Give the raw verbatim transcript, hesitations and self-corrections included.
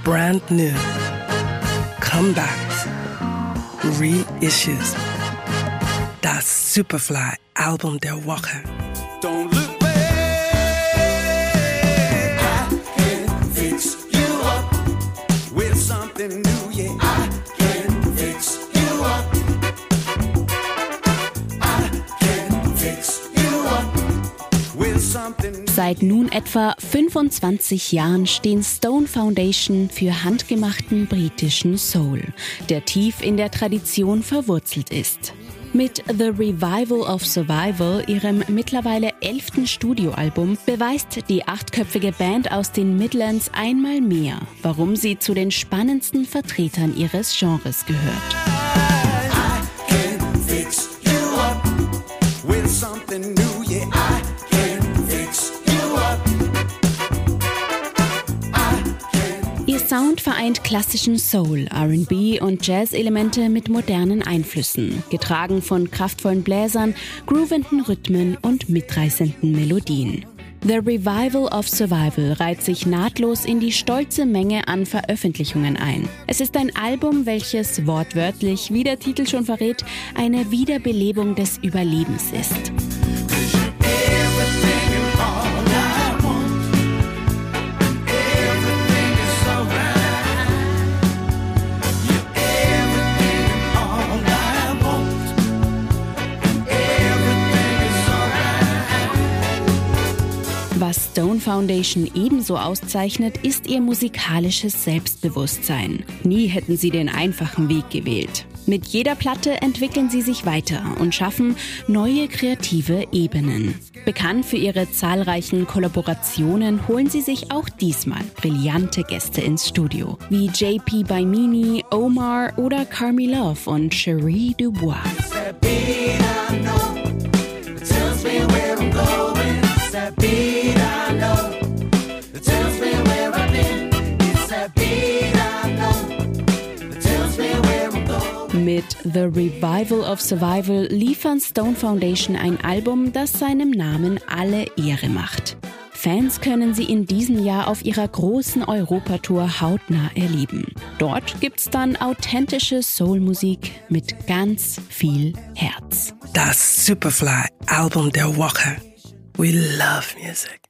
brand new, comebacks, reissues. Das Superfly-Album der Woche. Don't look back, I can fix you up with something new, yeah, I can fix you up, I can fix you up with something. Seit nun etwa fünfundzwanzig Jahren stehen Stone Foundation für handgemachten britischen Soul, der tief in der Tradition verwurzelt ist. Mit The Revival of Survival, ihrem mittlerweile elften Studioalbum, beweist die achtköpfige Band aus den Midlands einmal mehr, warum sie zu den spannendsten Vertretern ihres Genres gehört. I can fix you up with something new, yeah, I can fix you up. Ihr Sound vereint klassischen Soul, R and B und Jazz-Elemente mit modernen Einflüssen, getragen von kraftvollen Bläsern, groovenden Rhythmen und mitreißenden Melodien. The Revival of Survival reiht sich nahtlos in die stolze Menge an Veröffentlichungen ein. Es ist ein Album, welches wortwörtlich, wie der Titel schon verrät, eine Wiederbelebung des Überlebens ist. Was Stone Foundation ebenso auszeichnet, ist ihr musikalisches Selbstbewusstsein. Nie hätten sie den einfachen Weg gewählt. Mit jeder Platte entwickeln sie sich weiter und schaffen neue kreative Ebenen. Bekannt für ihre zahlreichen Kollaborationen holen sie sich auch diesmal brillante Gäste ins Studio, wie J P Baimini, Omar oder Carmi Love und Cherie Dubois. Mit The Revival of Survival liefern Stone Foundation ein Album, das seinem Namen alle Ehre macht. Fans können sie in diesem Jahr auf ihrer großen Europatour hautnah erleben. Dort gibt's dann authentische Soulmusik mit ganz viel Herz. Das Superfly-Album der Woche. We love music.